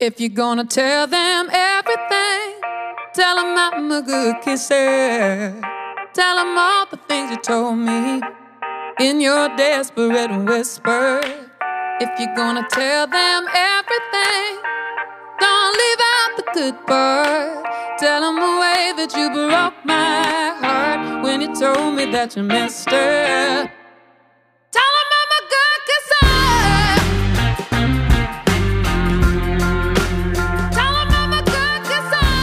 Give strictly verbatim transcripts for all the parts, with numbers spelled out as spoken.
If you're gonna tell them everything, tell them I'm a good kisser. Tell them all the things you told me in your desperate whisper. If you're gonna tell them everything, don't leave out the good part. Tell them the way that you broke my heart when you told me that you missed her. Tell them I'm a good kisser. Tell them I'm a good kisser.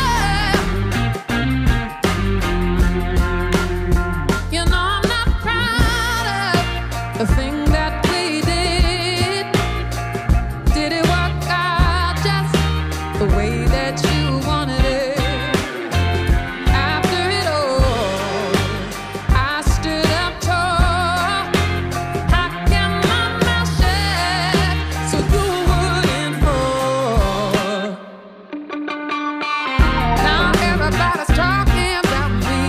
You know I'm not proud of the thing that we did. Did it work out just the way that you wanted it? After it all, I stood up tall. How can my mouth shut so you wouldn't fall? Now everybody's talking about me,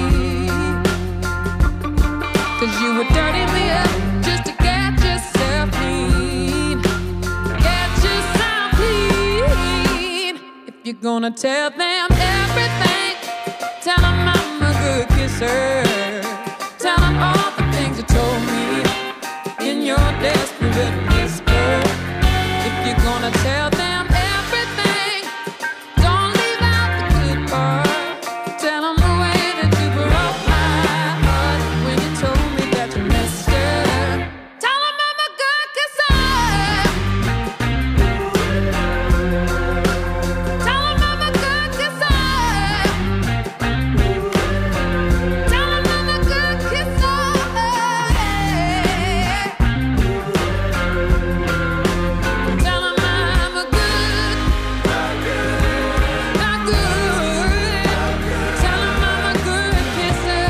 'cause you were dirtying me up just to get yourself clean. Get yourself clean. If you're gonna tell them everything, tell them I'm a good kisser. Tell them all the things you told me in your desperate whisper. If you're gonna tell them everything, don't leave out the good part. Tell them the way that you broke my heart when you told me that you missed her. Tell them I'm a good kisser. Tell them I'm a good kisser. Tell them I'm a good kisser. Tell them I'm a good, not good. Tell them I'm a good kisser.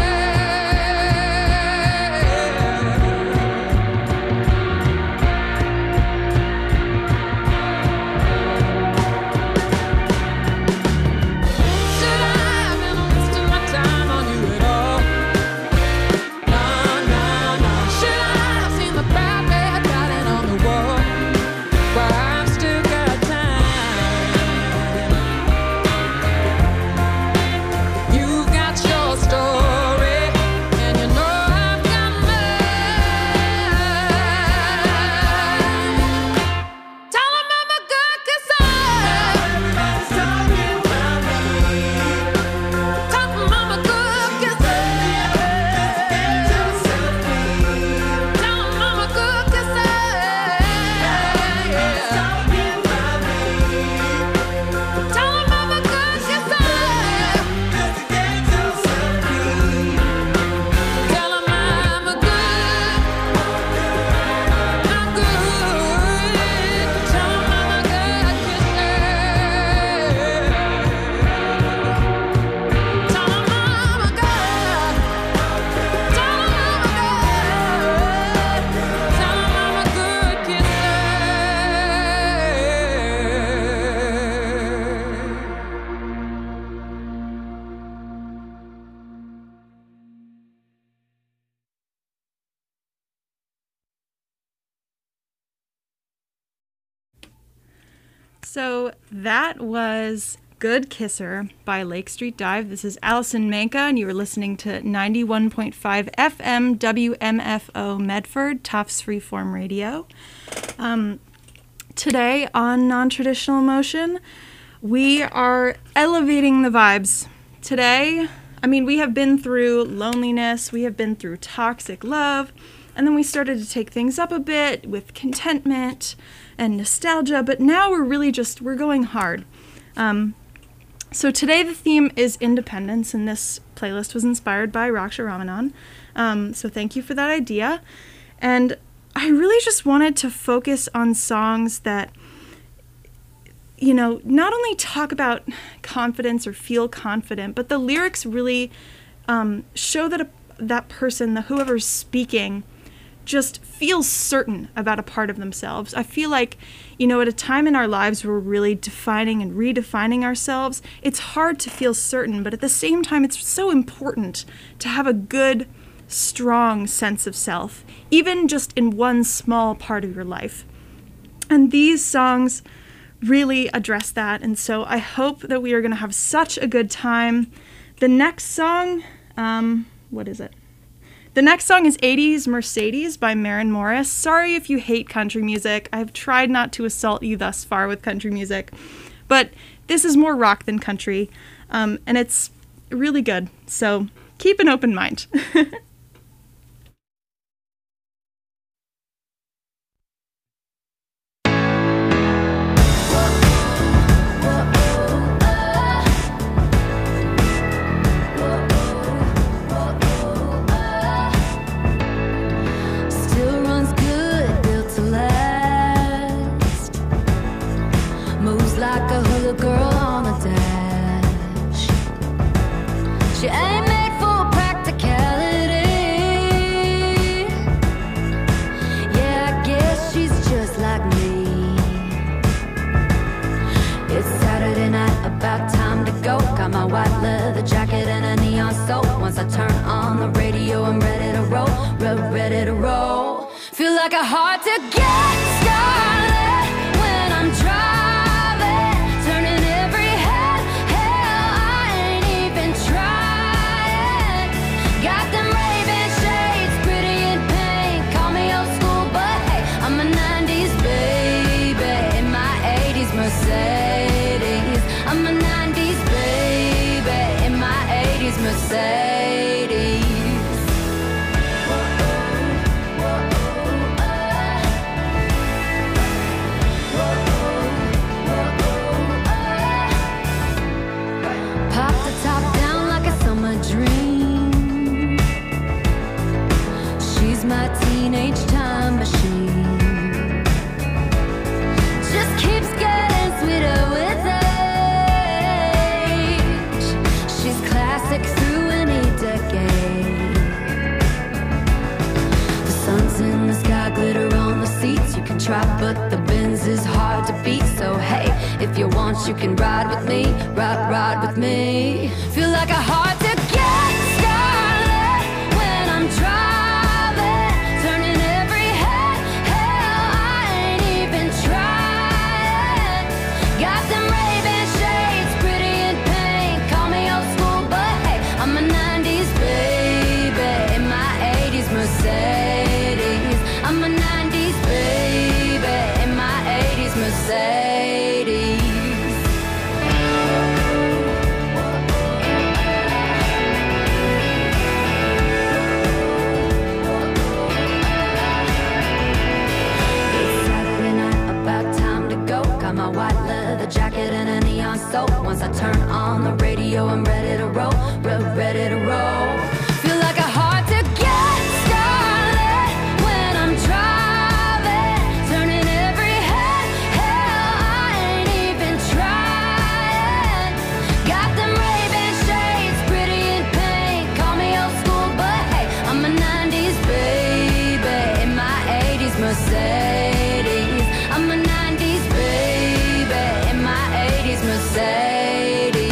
Should I have been wasting my time on you at all? No, no, no. Should I have seen the bad red writing on the wall? Well, I've still got time. You've got your story, and you know I've got mine. Tell them I'm a good kisser. Tell them I'm a good kisser. Tell them I'm a good kisser. Tell them I'm a good kisser. Tell them I'm a good, not good. Tell them I'm a good kisser. Tell them I'm a good. Tell them I'm a good. Tell them I'm a good kisser. So that was Good Kisser by Lake Street Dive. This is Allison Manka, and you were listening to ninety-one point five F M W M F O Medford, Tufts Freeform Radio. Um, today on Non-Traditional Emotion, we are elevating the vibes. Today, I mean, we have been through loneliness, we have been through toxic love, and then we started to take things up a bit with contentment and nostalgia, but now we're really just, we're going hard. Um, so today the theme is independence, and this playlist was inspired by Raksha Ramanan. Um, so thank you for that idea. And I really just wanted to focus on songs that, you know, not only talk about confidence or feel confident, but the lyrics really um, show that a, that person, the whoever's speaking, just feels certain about a part of themselves. I feel like, you know, at a time in our lives where we're really defining and redefining ourselves, it's hard to feel certain, but at the same time, it's so important to have a good, strong sense of self, even just in one small part of your life. And these songs really address that. And so I hope that we are going to have such a good time. The next song, um, what is it? The next song is eighties Mercedes by Maren Morris. Sorry if you hate country music. I've tried not to assault you thus far with country music, but this is more rock than country, um, and it's really good. So keep an open mind. She ain't made for practicality. Yeah, I guess she's just like me. It's Saturday night, about time to go. Got my white leather jacket and a neon soap. Once I turn on the radio, I'm ready to roll, re- ready to roll. Feel like a hard to get started when I'm driving. Mercedes. I'm a nineties baby in my eighties Mercedes. Pop the top down like a summer dream. She's my teenage time machine. Just keeps getting sweeter with age. She's classic through any decade. The sun's in the sky, glitter on the seats. You can try, but the Benz is hard to beat. So hey, if you want, you can ride with me, ride, ride with me. Feel like a hard to get started when I'm driving, turning every head. Hell, I ain't even tried. Got them Ray-Ban shades, pretty in pink. Call me old school, but hey, I'm a nineties baby in my eighties Mercedes. I'm a nineties baby in my eighties Mercedes. It's Saturday night, about time to go. Got my white leather jacket and a neon soap. Once I turn on the radio, I'm ready to roll, re- ready to roll. Feel like a hard to get started when I'm driving, turning every head. Hell, I ain't even tried. Got them Ray-Ban shades, pretty in pink. Call me old school, but hey, I'm a nineties baby in my eighties Mercedes. I'm a nineties baby in my eighties Mercedes.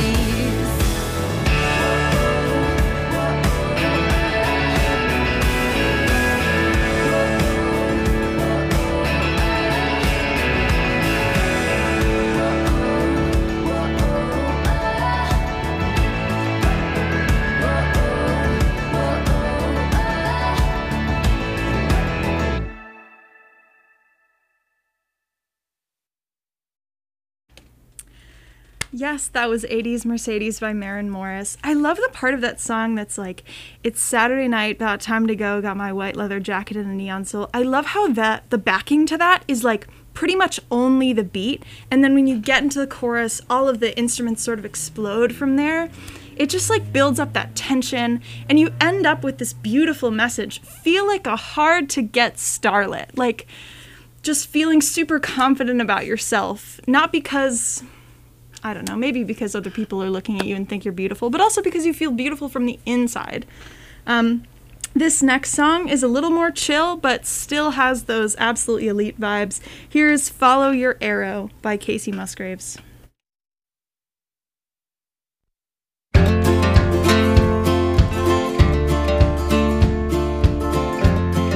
Yes, that was eighties Mercedes by Maren Morris. I love the part of that song that's like, it's Saturday night, about time to go, got my white leather jacket and a neon soul. I love how that the backing to that is like pretty much only the beat, and then when you get into the chorus, all of the instruments sort of explode from there. It just like builds up that tension, and you end up with this beautiful message. Feel like a hard to get starlet, like just feeling super confident about yourself, not because, I don't know, maybe because other people are looking at you and think you're beautiful, but also because you feel beautiful from the inside. Um, this next song is a little more chill, but still has those absolutely elite vibes. Here's Follow Your Arrow by Casey Musgraves.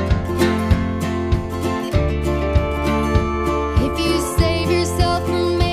If you save yourself from me,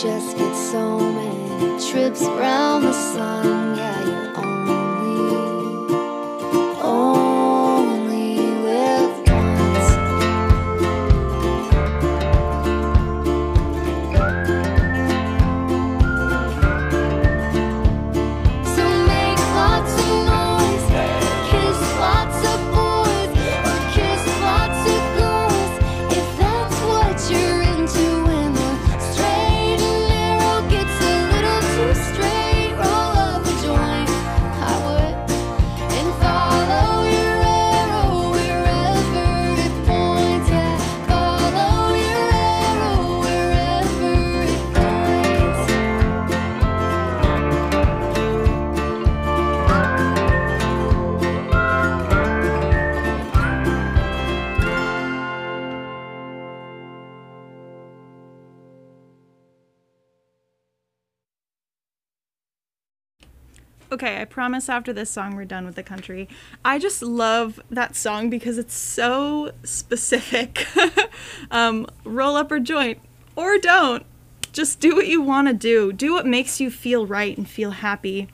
just get so many trips around the sun. Yeah, you only, only live once. So make lots of noise, kiss lots of boys, or kiss lots of girls, if that's what you're into. When the straight and narrow gets a little too straight, roll up a joint, I would, and follow your arrow wherever it points. Yeah, follow your arrow wherever it points. Okay, I promise after this song we're done with the country. I just love that song because it's so specific. um, roll up or joint, or don't. Just do what you want to do. Do what makes you feel right and feel happy.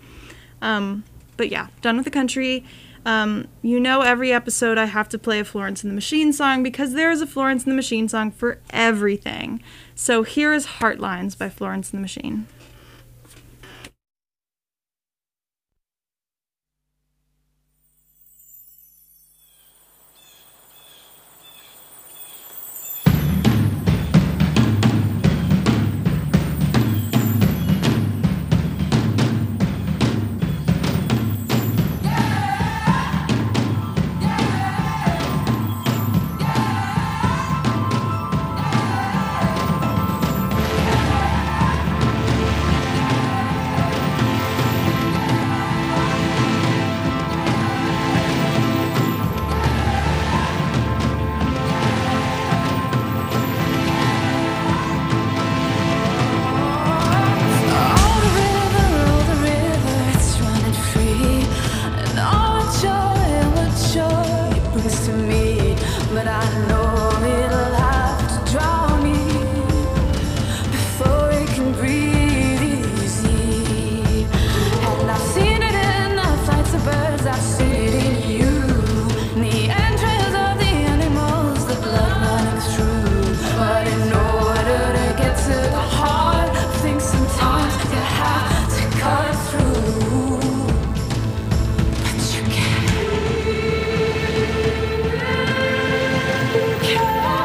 Um, but yeah, done with the country. Um, you know, every episode I have to play a Florence and the Machine song because there is a Florence and the Machine song for everything. So here is Heartlines by Florence and the Machine. Yeah.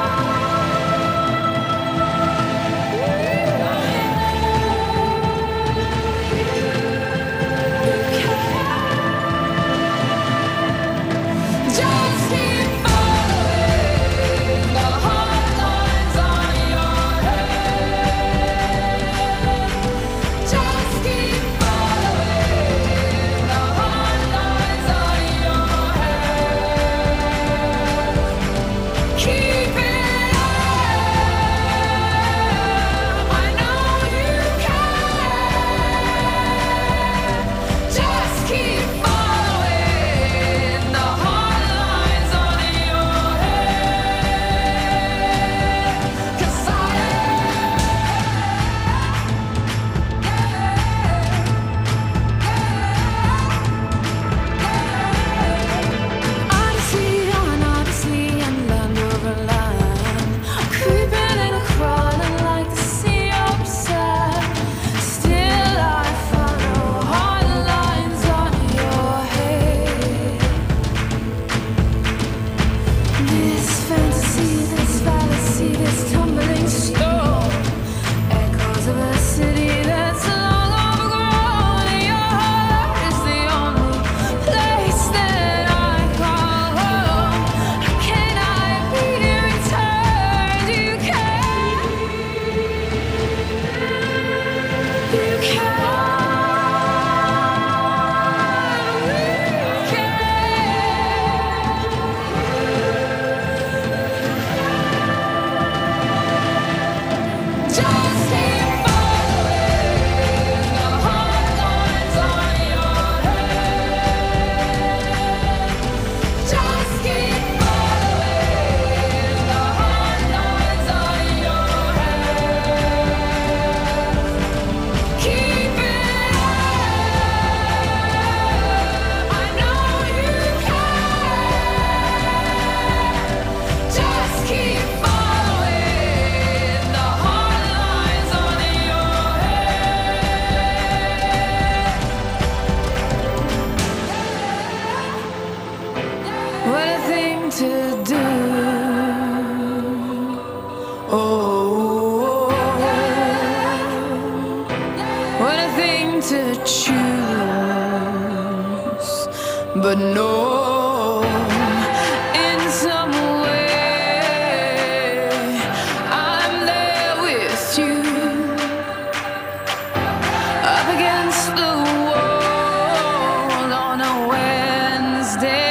Oh, what a thing to choose, but no, in some way, I'm there with you, up against the wall on a Wednesday.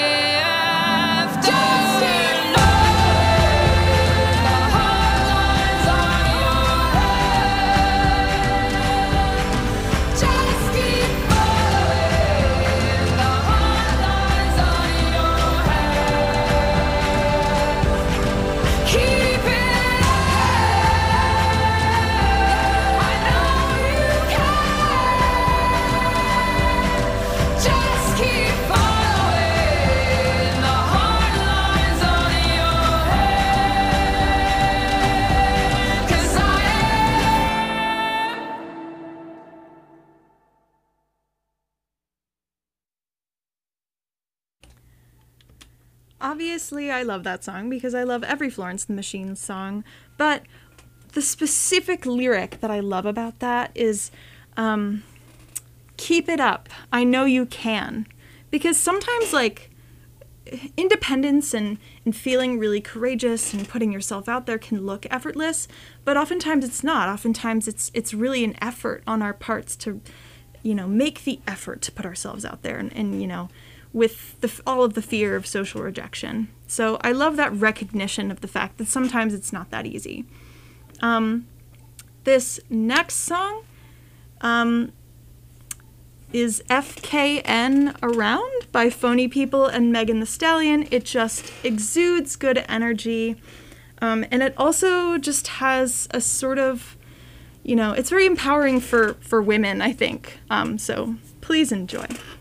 Obviously, I love that song because I love every Florence and the Machine song, but the specific lyric that I love about that is, um, keep it up, I know you can. Because sometimes, like, independence and, and feeling really courageous and putting yourself out there can look effortless, but oftentimes it's not. Oftentimes it's it's really an effort on our parts to, you know, make the effort to put ourselves out there and, and you know, with the, all of the fear of social rejection. So I love that recognition of the fact that sometimes it's not that easy. Um, this next song um, is F K N Around by Phony People and Megan Thee Stallion. It just exudes good energy. Um, and it also just has a sort of, you know, it's very empowering for, for women, I think. Um, so please enjoy.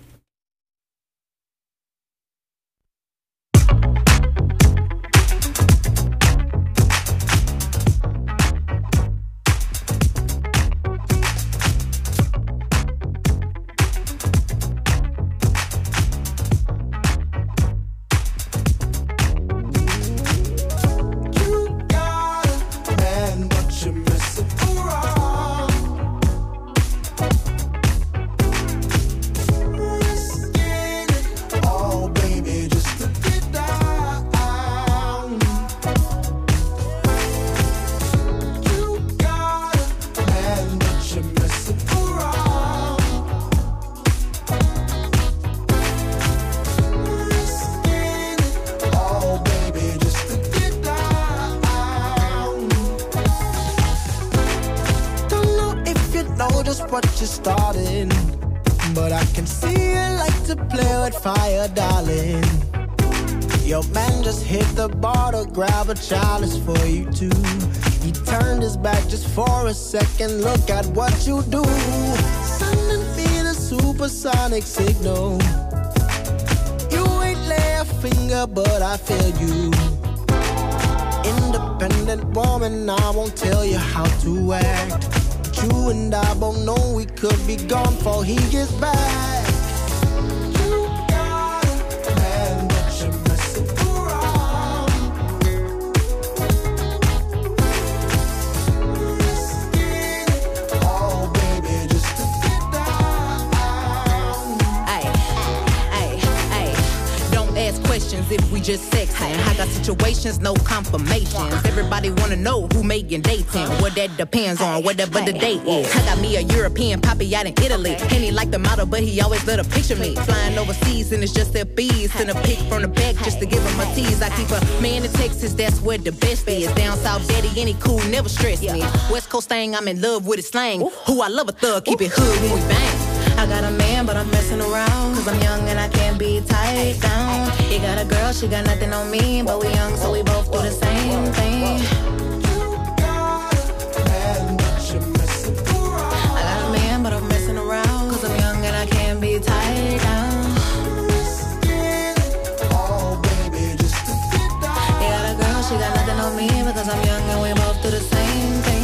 Grab a chalice for you too. He turned his back just for a second. Look at what you do. Sending me the supersonic signal. You ain't lay a finger, but I feel you. Independent woman, I won't tell you how to act. But you and I both know we could be gone before he gets back. If we just sexing, I got situations, no confirmations. Everybody wanna know who making dating. Well, that depends on whatever the date is. I got me a European poppy out in Italy, and he like the model, but he always let a picture me. Flying overseas and it's just their bees. Send a pic from the back just to give him a tease. I keep a man in Texas, that's where the best is. Down south, daddy, any cool, never stress me. West Coast thing, I'm in love with his slang. Who I love a thug, keep it hood when we bang. I got a man, but I'm messing around. Cause I'm young and I can't be tied down. You got a girl, she got nothing on me. But we young, so we both do the same thing. I got a man, but I'm messing around. Cause I'm young and I can't be tied down. You got a girl, she got nothing on me. Because I'm young and we both do the same thing.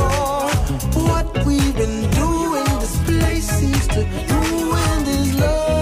What we've been doing, this place seems to ruin this love.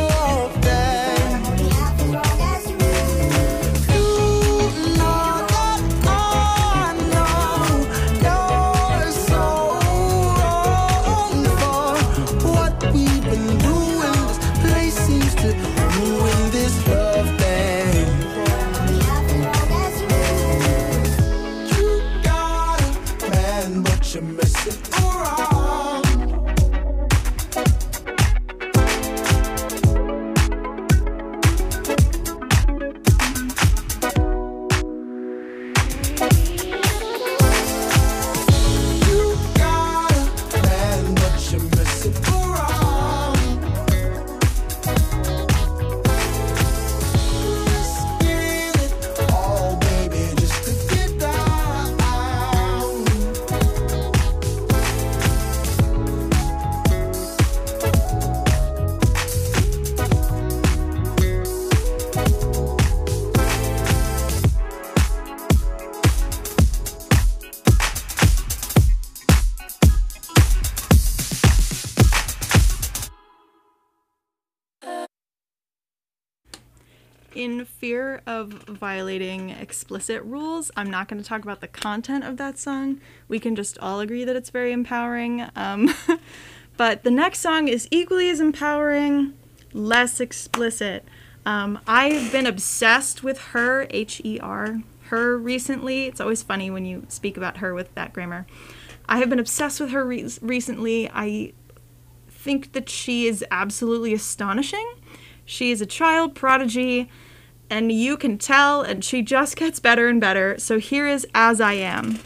in fear of violating explicit rules, I'm not going to talk about the content of that song. We can just all agree that it's very empowering. Um, but the next song is equally as empowering, less explicit. Um, I've been obsessed with Her, H E R, Her recently. It's always funny when you speak about her with that grammar. I have been obsessed with her re- recently. I think that she is absolutely astonishing. She is a child prodigy, and you can tell, and she just gets better and better. So here is As I Am.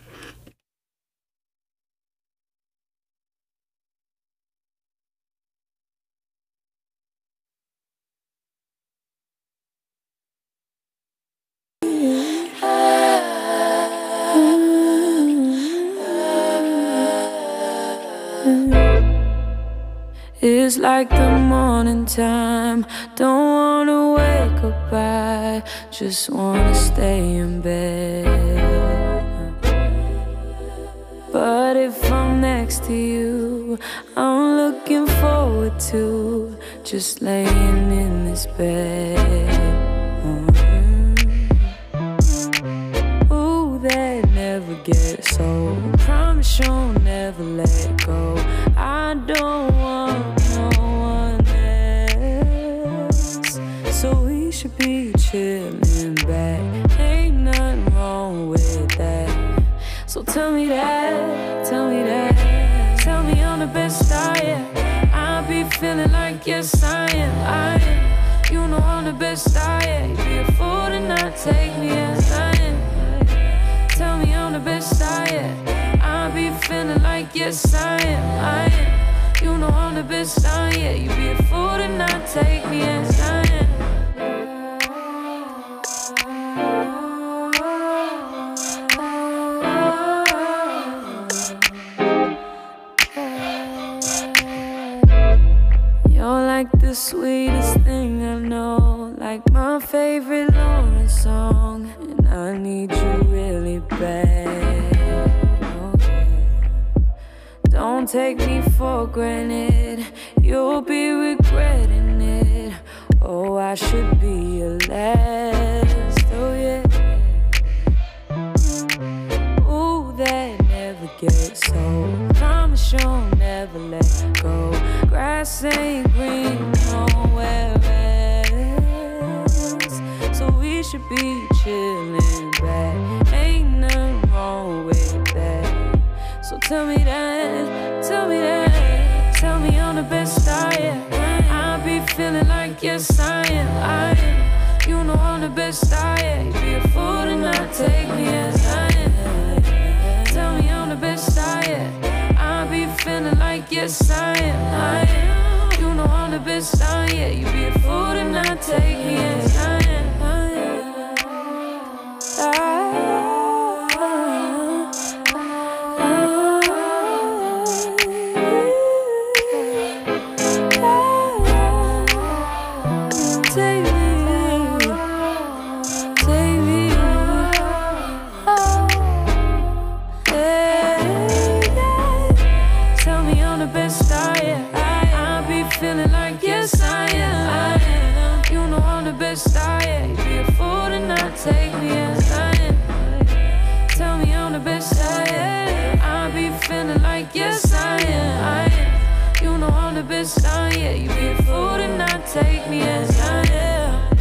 It's like the morning time. Don't wanna wake up, I just wanna stay in bed. But if I'm next to you, I'm looking forward to just laying in this bed. Ooh, that never gets old. Promise you'll never let go. I don't want no one else, so we should be chilling back. Ain't nothing wrong with that. So tell me that, tell me that. Tell me I'm the best I am. I be feeling like yes I am, I am. You know I'm the best I am. You'd be a fool to not take me as I am. Tell me I'm the best I am. I be feeling like yes I am, I am. You know I'm the best I am. You'd be a fool to not take me as I am. You're like the sweetest thing I know, like my favorite Lauren song, and I need you really bad. Don't take me for granted, you'll be regretting it. Oh, I should be your last, oh yeah. Ooh, that never gets old. Promise you'll never let go. Grass ain't green nowhere else, so we should be chilling back. Ain't nothing wrong with that. So tell me that, tell me that. Tell me I'm the best I am. I be feeling like yes I am, I am. You know I'm the best I am. You'd be a fool to not take me as I am. Tell me I'm the best I am. I be feeling like yes I am, I am. You know I'm the best I am. You'd be a fool to not take me as I am, I am. I take me as I am. Tell me I'm the best I am. I be feeling like yes I am, I am. You know I'm the best I am. You be a fool to not take me as I am.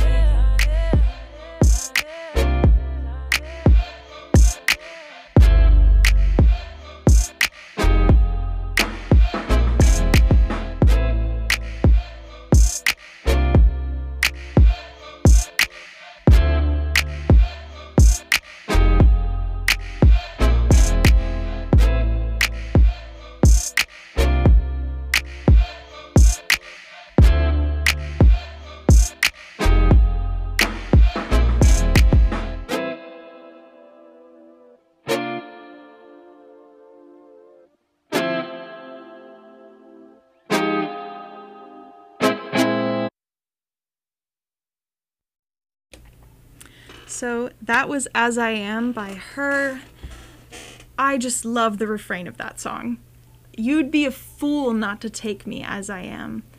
So that was As I Am by Her. I just love the refrain of that song. You'd be a fool not to take me as I am.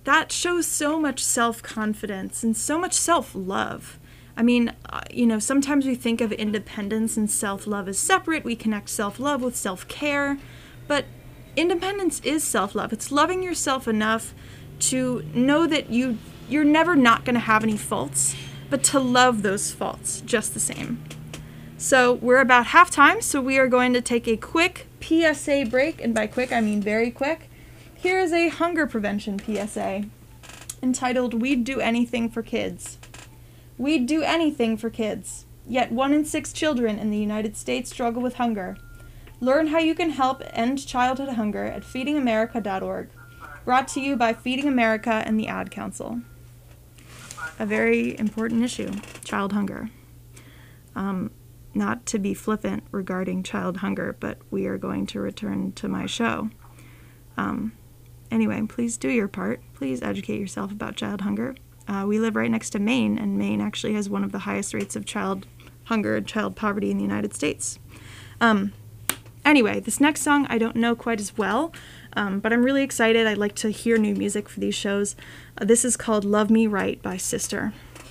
that shows so much self-confidence and so much self-love. I mean, uh, you know, sometimes we think of independence and self-love as separate. We connect self-love with self-care, but independence is self-love. It's loving yourself enough to know that you, you're never not going to have any faults, but to love those faults just the same. So we're about halftime, so we are going to take a quick P S A break, and by quick I mean very quick. Here is a hunger prevention P S A entitled "We'd Do Anything for Kids." We'd do anything for kids, yet one in six children in the United States struggle with hunger. Learn how you can help end childhood hunger at feeding america dot org. Brought to you by Feeding America and the Ad Council. A very important issue, child hunger. Um, not to be flippant regarding child hunger, but we are going to return to my show. Um, anyway, please do your part. Please educate yourself about child hunger. Uh, we live right next to Maine, and Maine actually has one of the highest rates of child hunger and child poverty in the United States. Um, anyway, this next song I don't know quite as well, um, but I'm really excited. I like to hear new music for these shows. Uh, this is called Love Me Right by Sister.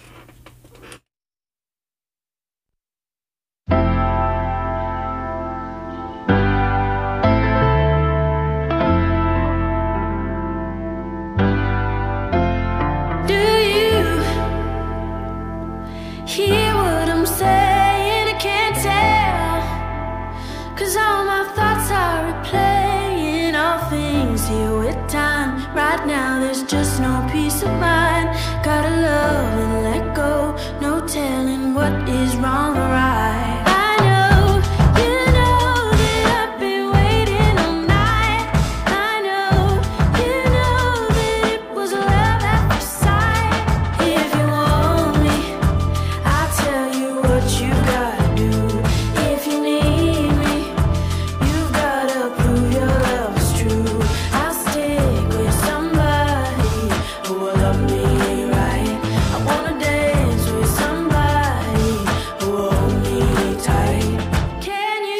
Hear what I'm saying, I can't tell, 'cause all my thoughts are replaying all things here with time. Right now there's just no peace of mind. Gotta love and let go, no telling what is wrong or right. I know, you know that I've been waiting all night. I know, you know that it was love at first sight. If you want me, I'll tell you what you gotta do. If you need me, you've gotta prove your love is true. I'll stick with somebody who will love me right. I wanna dance with somebody who will hold me tight. Can you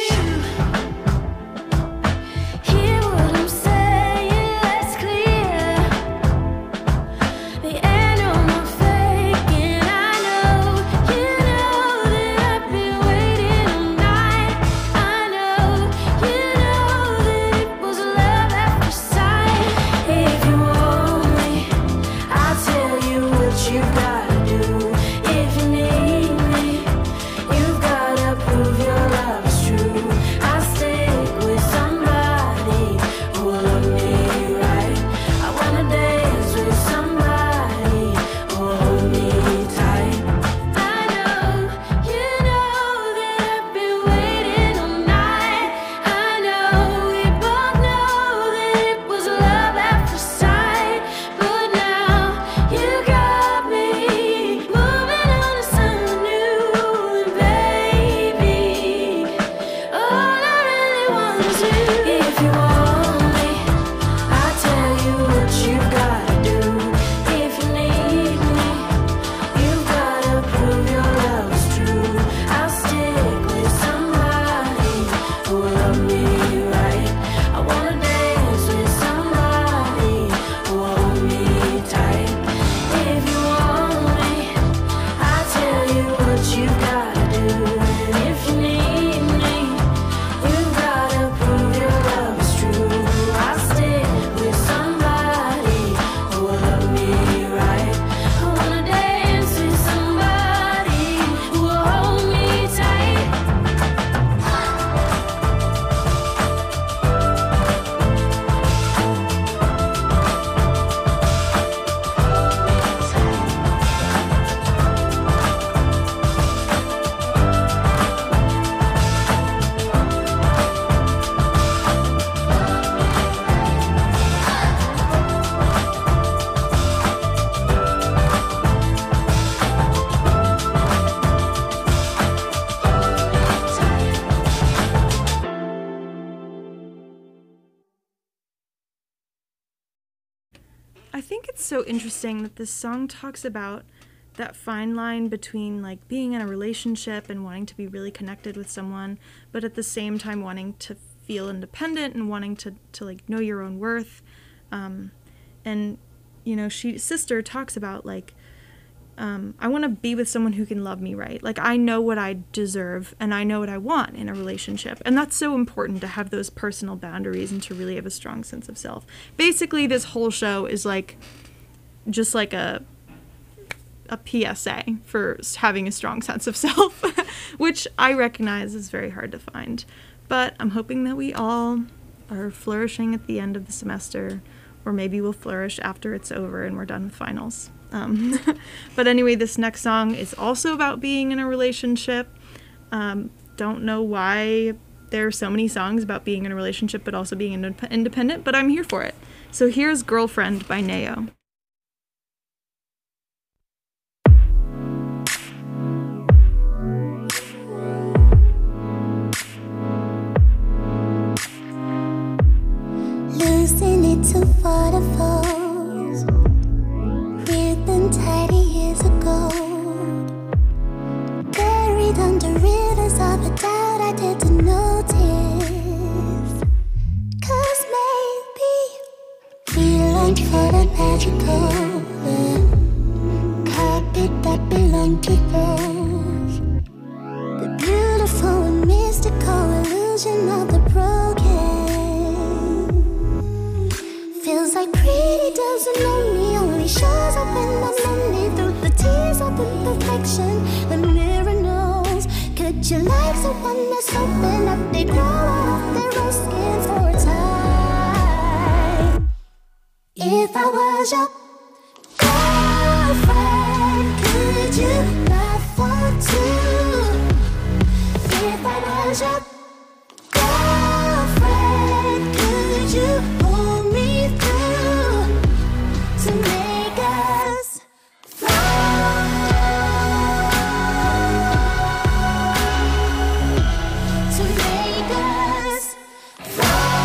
hear what I'm saying? Let's clear the end of my faking. I know, you know that I've been waiting all night. I know, you know that it was love at first sight. If you want me, I'll tell you what you gotta do. If you need me, you've gotta prove your love is true. I'll stick with somebody who will love me right. I wanna dance with somebody who will hold me tight. I know, you know that I've been waiting all night. I know, we both know that it was love at first sight. But now you got me moving on to something new, and baby, all I really want is you. If you want me, I'll tell you what you gotta do. If you need me, you've gotta prove your love is true. I'll stick with somebody who will love me right. I wanna dance with somebody who will hold me tight. If you want me, I'll tell you what you gotta do. And if you need me, you've gotta prove your love is true. I'll stick with somebody who will love me right. I wanna dance with somebody who will hold me tight. I think it's so interesting that this song talks about that fine line between like being in a relationship and wanting to be really connected with someone, but at the same time wanting to feel independent and wanting to, to like know your own worth. Um, and you know, she sister talks about like, um, I want to be with someone who can love me right. Like I know what I deserve and I know what I want in a relationship. And that's so important to have those personal boundaries and to really have a strong sense of self. Basically, this whole show is like just like a a P S A for having a strong sense of self, which I recognize is very hard to find. But I'm hoping that we all are flourishing at the end of the semester, or maybe we'll flourish after it's over and we're done with finals. Um, but anyway, this next song is also about being in a relationship. Um, don't know why there are so many songs about being in a relationship but also being indep- independent, but I'm here for it. So here's Girlfriend by Neo. Losing it to waterfalls, ribbon tidy years ago, buried under rivers of a doubt I didn't notice. Cause maybe we longed for the magical uh, carpet that belonged to those, the beautiful and mystical illusion of the broken. Feels like pretty doesn't know me, only shows up when I'm lonely. Through the tears of imperfection, the mirror knows. Could you like someone that's open up? They grow out of their own skin for a time. If I was your girlfriend, could you love for two? If I was your girlfriend, could you hold me through to make us fly? To make us fly.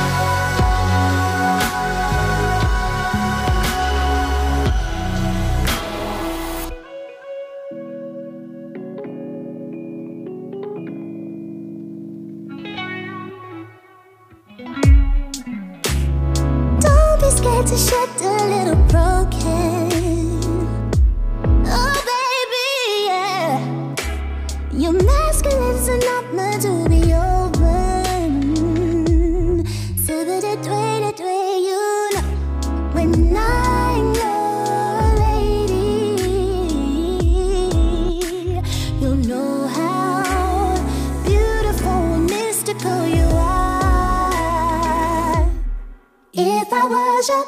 Don't be scared to shed a little broken. Oh baby, yeah. Your masculine's an armor to be open. So that it way, that way, you know. When I'm your lady, you'll know how beautiful and mystical you are. If I was your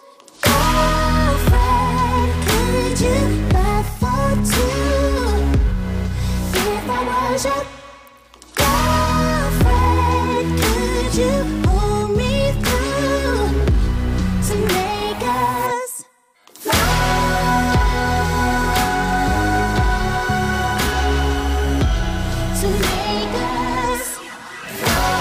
girlfriend, could you love for two? If I was your girlfriend, could you hold me through to make us fly? To make us fly.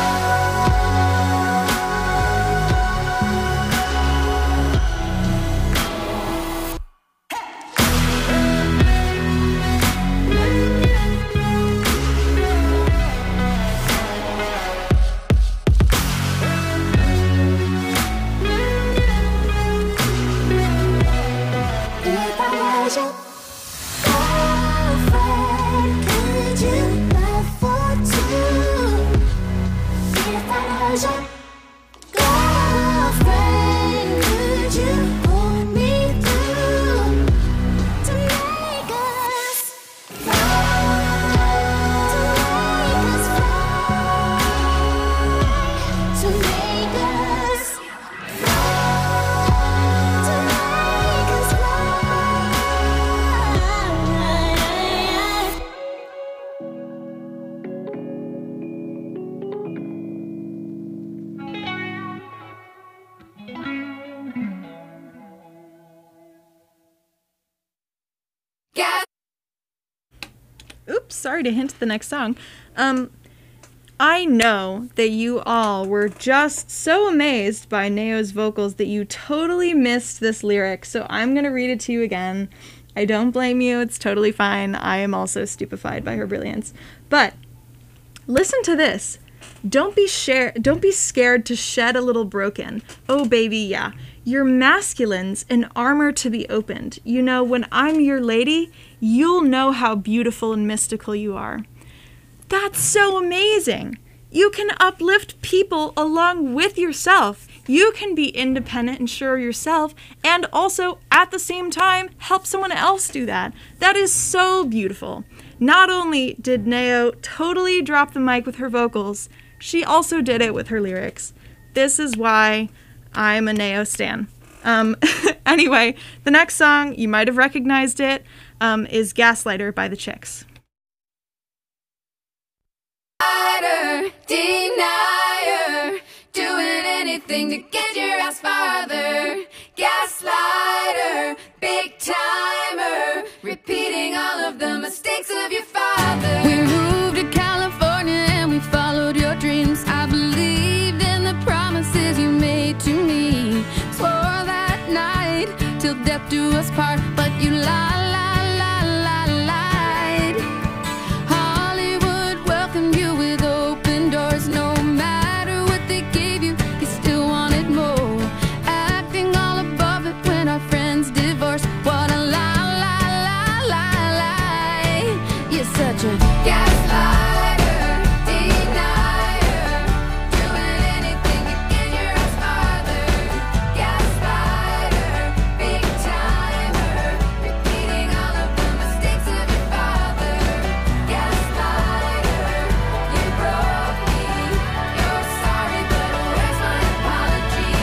If I was your girlfriend, could you love for two? If I was your girlfriend, could you hold me through to make us fly? To make us fly. To make us fly. To make us fly. Oops, sorry to hint at the next song. Um, I know that you all were just so amazed by Neo's vocals that you totally missed this lyric, so I'm gonna read it to you again. I don't blame you, it's totally fine. I am also stupefied by her brilliance. But listen to this. Don't be share don't be scared to shed a little broken. Oh baby, yeah. You're masculines, an armor to be opened. You know, when I'm your lady, you'll know how beautiful and mystical you are. That's so amazing. You can uplift people along with yourself. You can be independent and sure of yourself, and also, at the same time, help someone else do that. That is so beautiful. Not only did Neo totally drop the mic with her vocals, she also did it with her lyrics. This is why I'm a Neo stan. Um, anyway, the next song, you might have recognized it, um, is Gaslighter by the Chicks. Denier, denier, doing anything to get your ass farther. Gaslighter, big timer, repeating all of the mistakes of your father. We moved to California and we followed your dreams. I believed in the promises you made to me. Swore that night till death do us part, but you lied, lied, lied, lied, lied. Hollywood welcomed you with open doors. No matter what they gave you, you still wanted more. Acting all above it when our friends divorced. What a lie, lie, lie, lie, lie. You're such a gaslighter, denier, doing anything to get your ass farther. Gaslighter, big timer, repeating all of the mistakes of your father. Gaslighter, you broke me. You're sorry, but where's my apology?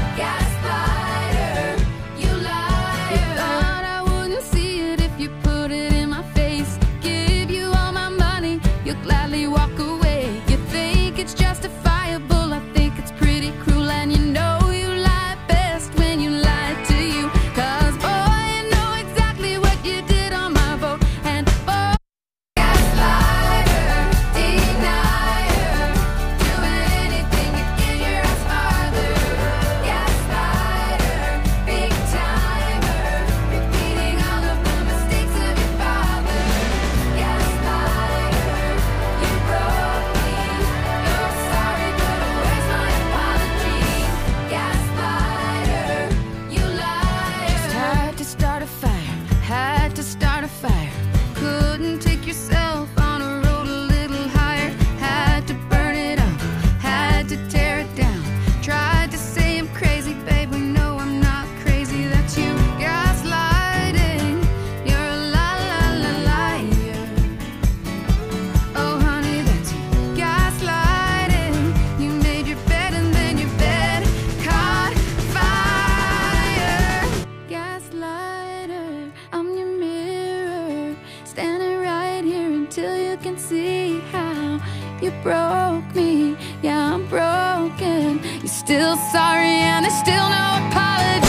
Gaslighter, you liar. You thought I wouldn't see it if you put it in my face. Give you all my money, you'll gladly walk away. You think it's justifiable, I think it's pretty cruel. And you know you lie best when you lie to you. Cause boy, you know exactly what you did on my vote. And boy, gaslighter, denier, doing anything to get your ass farther. Gaslighter, big timer, repeating all of the mistakes of your father. Gaslighter, you broke me. You're sorry, but where's my apology? Gaslighter, you liar. Just had to start a fire, had to start a fire. Couldn't take yourself on a road a little higher. Had to burn it up, had to tear it down. Tried to say I'm crazy, babe, we know I'm not crazy. That's you gaslighting. You're a la la la liar. Oh honey, that's you gaslighting. You made your bed and then your bed caught fire. Gaslighter, I'm your mirror, standing right here until you can see how you broke me. Yeah, I'm broken. You're still sorry and there's still no apology.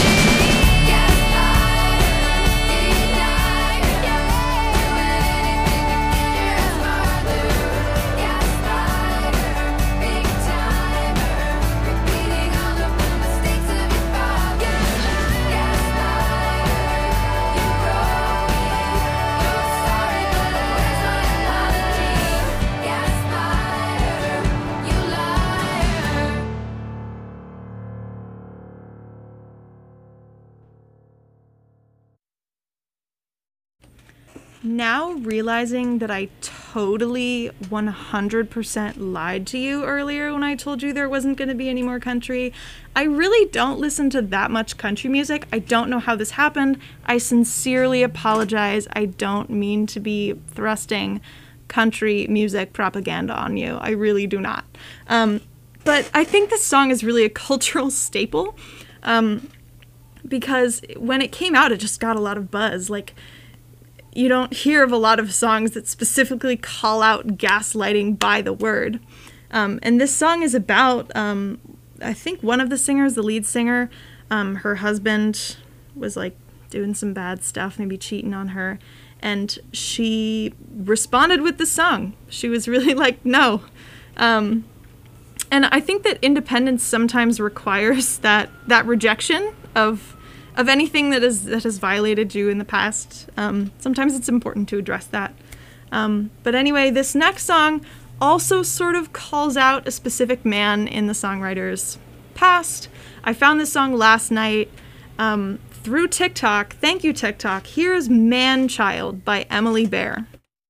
Now realizing that I totally one hundred percent lied to you earlier when I told you there wasn't going to be any more country, I really don't listen to that much country music. I don't know how this happened. I sincerely apologize. I don't mean to be thrusting country music propaganda on you. I really do not. Um, but I think this song is really a cultural staple um, because when it came out, it just got a lot of buzz. Like, you don't hear of a lot of songs that specifically call out gaslighting by the word. Um, and this song is about, um, I think one of the singers, the lead singer, um, her husband was like doing some bad stuff, maybe cheating on her. And she responded with the song. She was really like, no. Um, and I think that independence sometimes requires that, that rejection of of anything that is that has violated you in the past. Um, sometimes it's important to address that. Um, but anyway, this next song also sort of calls out a specific man in the songwriter's past. I found this song last night um, through TikTok. Thank you, TikTok. Here's Man Child by Emily Bear.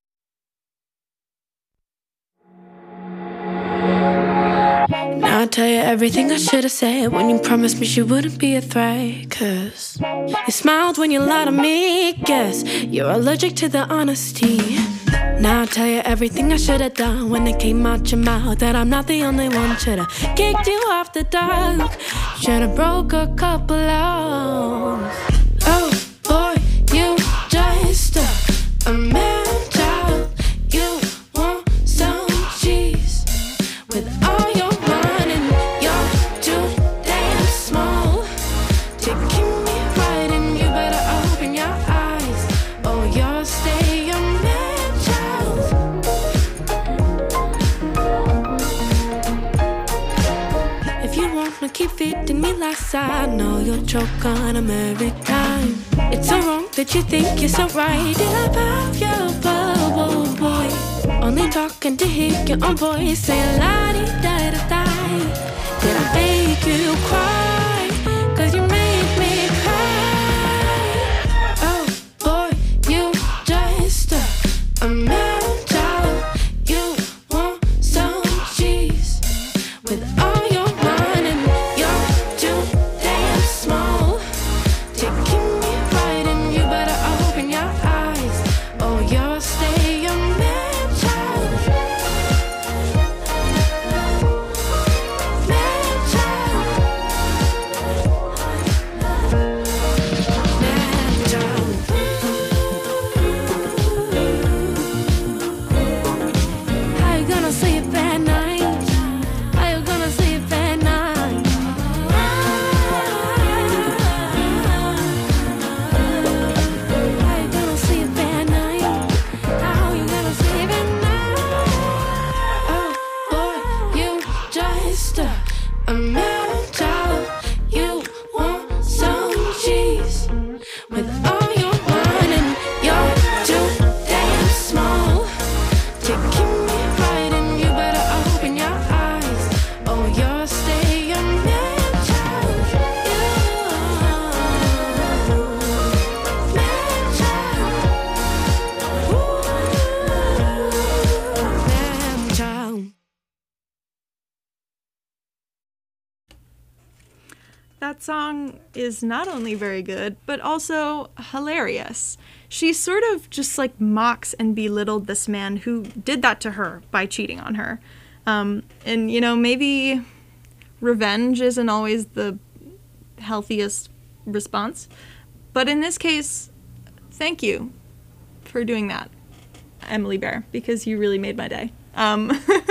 Now I tell you everything I should have said when you promised me she wouldn't be a threat. Cause you smiled when you lied to me. Guess you're allergic to the honesty. Now I tell you everything I should have done when it came out your mouth that I'm not the only one. Should've kicked you off the dock. Should've broke a couple of. Oh boy, you just a, a man child. You want some cheese with all your mind and you're too damn small to keep me right, and you better open your eyes or you'll stay a man child. If you wanna keep feeding me lies, I know you'll choke on them every time. It's so wrong that you think you're so right. Did I pop your bubble, boy? Only talking to hear your own voice saying la-di-da-da-da. Did I make you cry? Cause you make me cry. Oh boy, you just a, a man child. You want some cheese with all your mind and you're too damn small to keep me right, and you better open your eyes or you'll stay a man child. Man child. Man child. How you gonna sleep at night? How you gonna sleep at night? How you gonna sleep at night? How you gonna sleep at night? Oh boy, you just a, a man child. You want some cheese with all your mind and you're too damn small to keep me right, and you better open your eyes or you'll stay a man child. Man child. Ooh, man child. That song is not only very good, but also hilarious. She sort of just like mocks and belittled this man who did that to her by cheating on her. Um, and, you know, maybe revenge isn't always the healthiest response. But in this case, thank you for doing that, Emily Bear, because you really made my day. Um,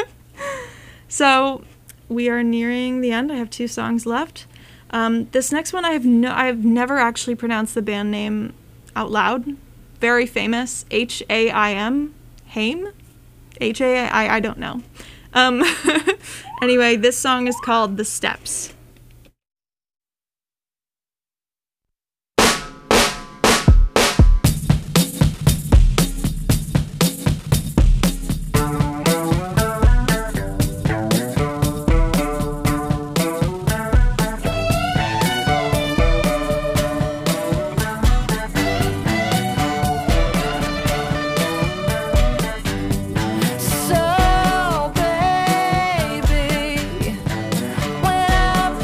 so we are nearing the end. I have two songs left. Um, this next one, I have no, I've never actually pronounced the band name out loud. Very famous, H A I M, Haim? H A I, I don't know. Um, anyway, this song is called The Steps. So, baby, when I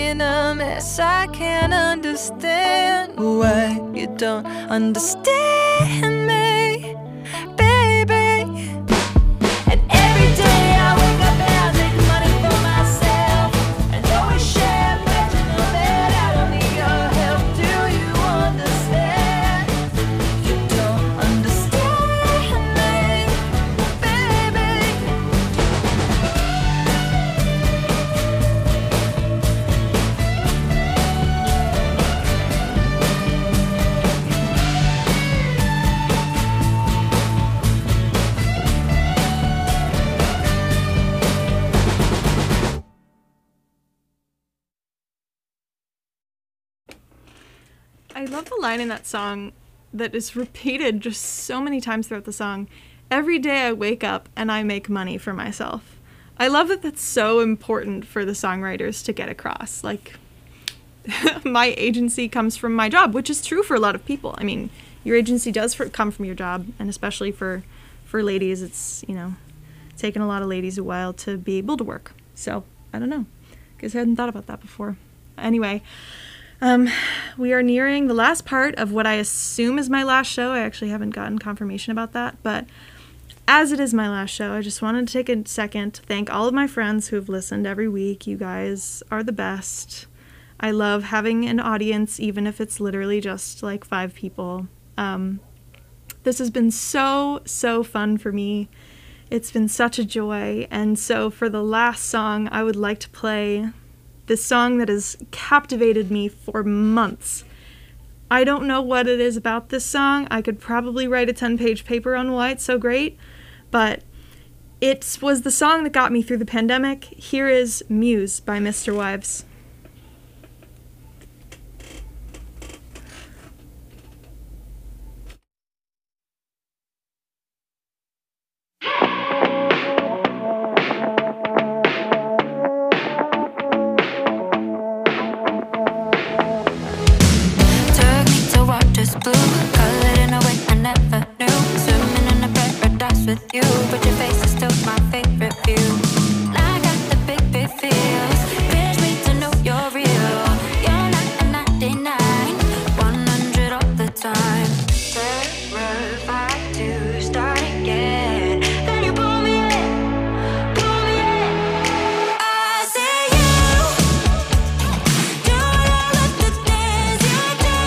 in a mess. I can't understand why you don't understand me, baby. And every day I wake up and I make money for myself, and always share bedroom no bed. I don't need your help. Do you understand? You don't understand me, baby. I love the line in that song that is repeated just so many times throughout the song. Every day I wake up and I make money for myself. I love that that's so important for the songwriters to get across. Like, my agency comes from my job, which is true for a lot of people. I mean, your agency does for, come from your job, and especially for, for ladies, it's, you know, taken a lot of ladies a while to be able to work. So, I don't know. Guess I hadn't thought about that before. Anyway, Um, we are nearing the last part of what I assume is my last show. I actually haven't gotten confirmation about that, but as it is my last show, I just wanted to take a second to thank all of my friends who have listened every week. You guys are the best. I love having an audience, even if it's literally just like five people. Um, this has been so, so fun for me. It's been such a joy, and so for the last song, I would like to play this song that has captivated me for months. I don't know what it is about this song. I could probably write a ten-page paper on why it's so great, but it was the song that got me through the pandemic. Here is Muse by Mister Wives. With you, but your face is still my favorite view. I got the big, big feels. Bitch, me to know you're real. You're not a ninety-nine, one hundred all the time. Terrified to start again. Then you pull me in, pull me in. I see you doing all of the things you do.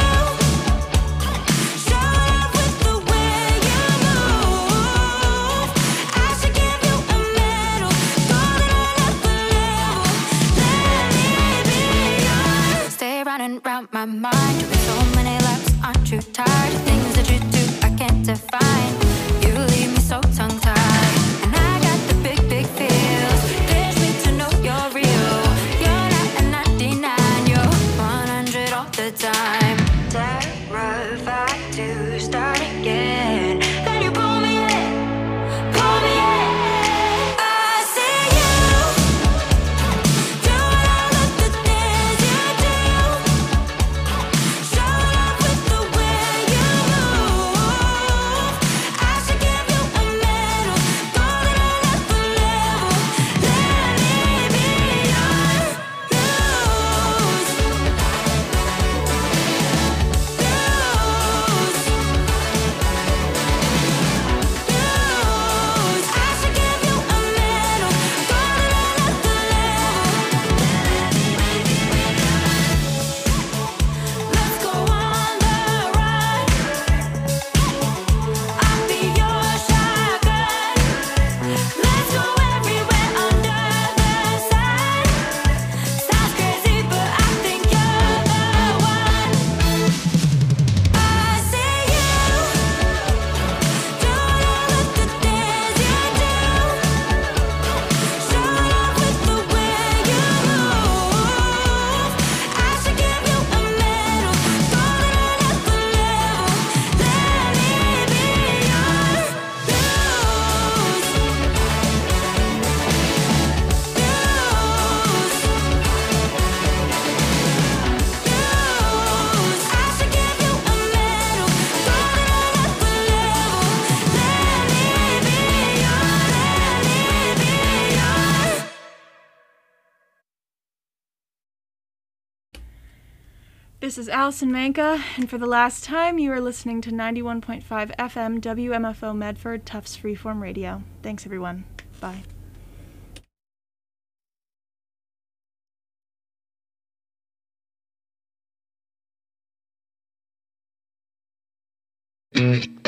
Show up with the way you move. I should give you a medal. Go This is Allison Manka, and for the last time, you are listening to ninety-one point five F M W M F O Medford Tufts Freeform Radio. Thanks, everyone. Bye. Mm.